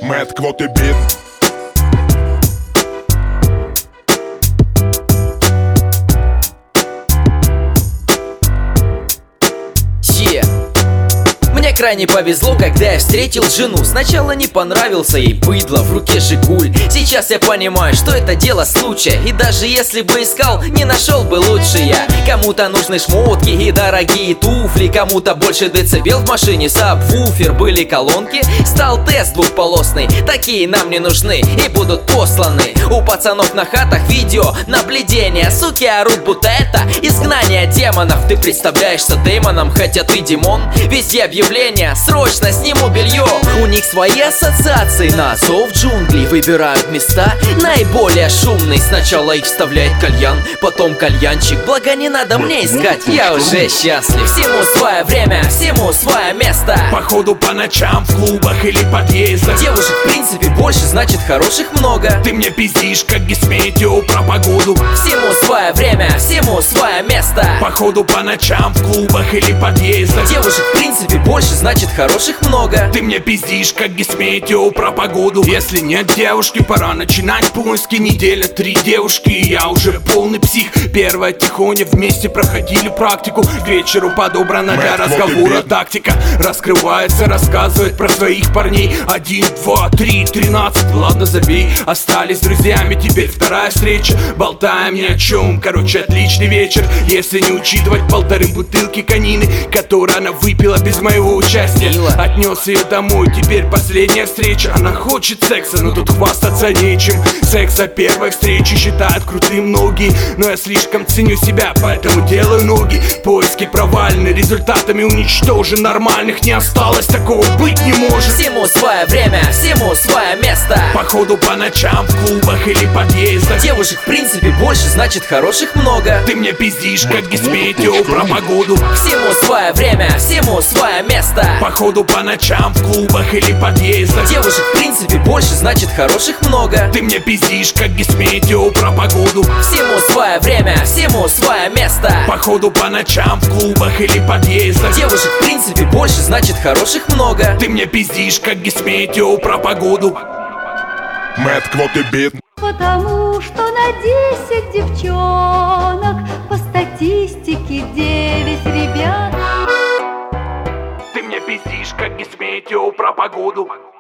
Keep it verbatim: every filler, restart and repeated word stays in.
Мэтт Квот и бит. Мне крайне повезло, когда я встретил жену. Сначала не понравился ей быдло, в руке Жигуль. Сейчас я понимаю, что это дело случая. И даже если бы искал, не нашел бы лучше я. Кому-то нужны шмотки и дорогие туфли, кому-то больше децибел в машине, сабвуфер, были колонки. Стал тест двухполосный, такие нам не нужны и будут посланы. У пацанов на хатах видео наблюдения, суки орут, будто это изгнание демонов. Ты представляешься демоном, хотя ты Димон. Везде объявления, срочно сниму белье. У них свои ассоциации на зов джунглей. Выбирают места наиболее шумные. Сначала их вставляет кальян, потом кальянчик. Благо не надо мне искать, я уже счастлив. Всему свое время, всему свое место. Походу по ночам в клубах или подъездах. Девушек в принципе больше, значит хороших много. Ты мне пиздишь, как гисметео про погоду. Всему свое время, всему свое место. Походу по ночам в клубах или подъездах. Девушек в принципе больше, значит хороших много. Ты мне пиздишь, как гисметео про погоду. Если нет девушки, пора начинать поиски. Неделя, три девушки, и я уже полный псих. Первая тихоня, вместе проходили практику. К вечеру подобрана для разговора тактика. Раскрывается, рассказывает про своих парней. Один, два, три, тринадцать, ладно забей. Остались друзьями, теперь вторая встреча. Болтаем ни о чем, короче отличный вечер. Если не учитывать полторы бутылки конины, которые она выпила без моего участия. Отнес ее домой, теперь последняя встреча. Она хочет секса, но тут хвастаться нечем. Секс за первой встречи считают крутым многие, но я слишком ценю себя, поэтому делаю ноги. Поиски провальны, результатами уничтожен. Нормальных не осталось, такого быть не может. Всему свое время, всему свое место. Походу по ночам в клубах или подъездах. Девушек в принципе больше, значит хороших много. Ты мне пиздишь, как гисметео про погоду. Всему свое время, всему свое место. Походу по ночам в клубах или подъездах. Девушек в принципе больше, значит хороших много. Ты мне пиздишь, как гисметео про погоду. Всему свое время, всему свое место. Походу по ночам в клубах или подъездах. Девушек в принципе больше, значит хороших много. Ты мне пиздишь, как гисметео про погоду. Мэтт Квот и бит. Потому что на десять девчонок по статистике девять ребят. Ты мне пиздишь, как гисметео про погоду.